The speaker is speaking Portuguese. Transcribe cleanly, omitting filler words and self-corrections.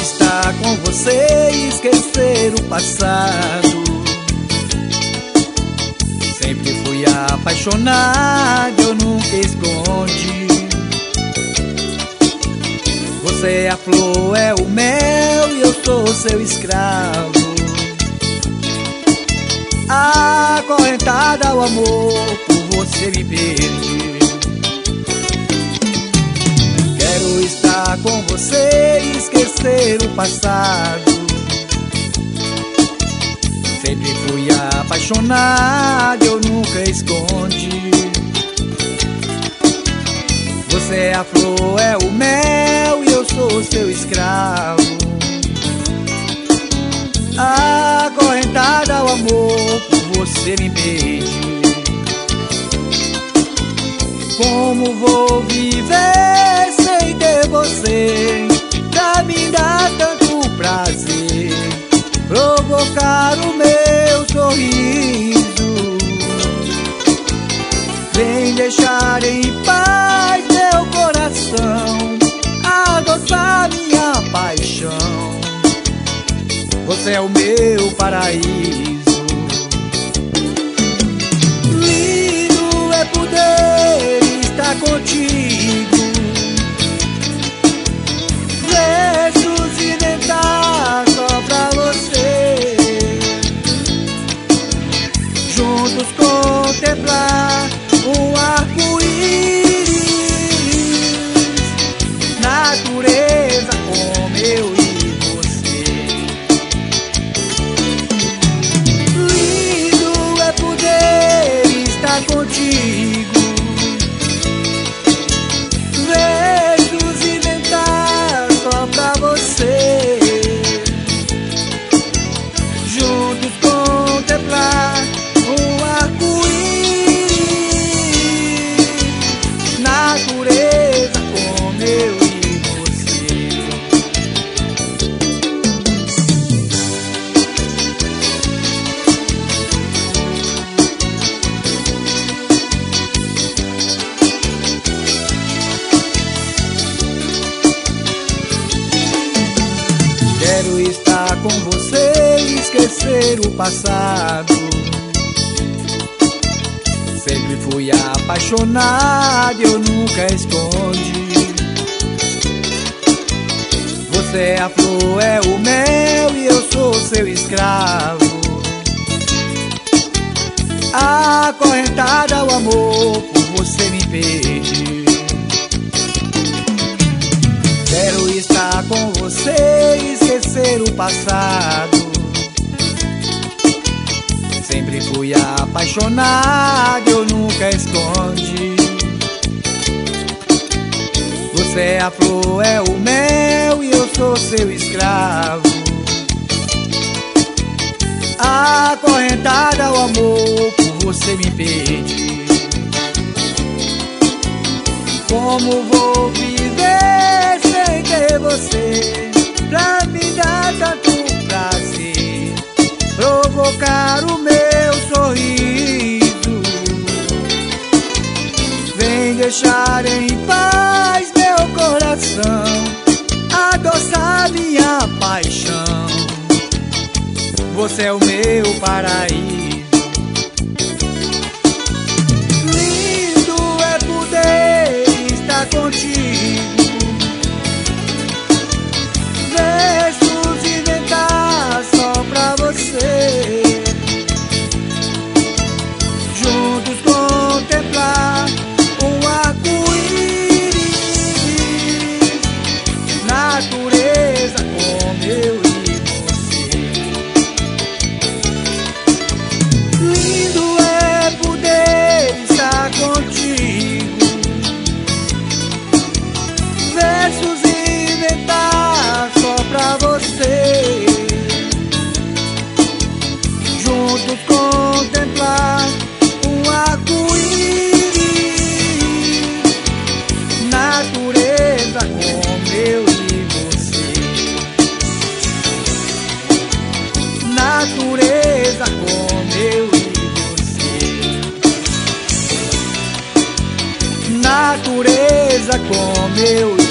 estar com você e esquecer o passado. Sempre fui apaixonado, eu nunca escondi. Você é a flor, é o mel e eu sou seu escravo. Acorrentada ao amor, por você me perdi. Quero estar com você e esquecer o passado. Sempre fui apaixonado, eu nunca escondi. Você é a flor, é o mel e eu sou seu escravo. Acorrentada ao amor, por você me perdi. Como vou viver sem ter você? Pra me dar tanto prazer, provocar o meu sorriso. Vem deixar em paz meu coração, adoçar minha paixão. Você é o meu paraíso. Lindo é poder estar contigo. Versos inventar só pra você. Juntos contemplar um arco-íris. Natureza como eu e você. Lindo é poder estar contigo. Versos inventar só pra você. Juntos contemplar um arco-íris. Natureza como eu e você. Quero estar com você e esquecer o passado. Sempre fui apaixonado, eu nunca escondi. Você é a flor, é o mel e eu sou seu escravo. Acorrentada ao amor, por você me perdi. Quero estar com você e esquecer o passado. Sempre fui apaixonado, eu nunca escondi. Você é a flor, é o mel e eu sou seu escravo. Acorrentada ao amor, por você me perdi. Como vou viver sem ter você? Pra me dar tanto prazer, provocar o meu sorriso. Vem deixar em paz meu coração, adoçar minha paixão. Você é o meu paraíso. Lindo é poder estar contigo. Versos inventar só pra você. Juntos contemplar um arco-íris. Natureza como eu e você. Lindo é poder estar contigo. Versos inventar só pra você. Juntos contemplar um arco-íris. Natureza como eu e você. Natureza como eu e você. Natureza como eu e você.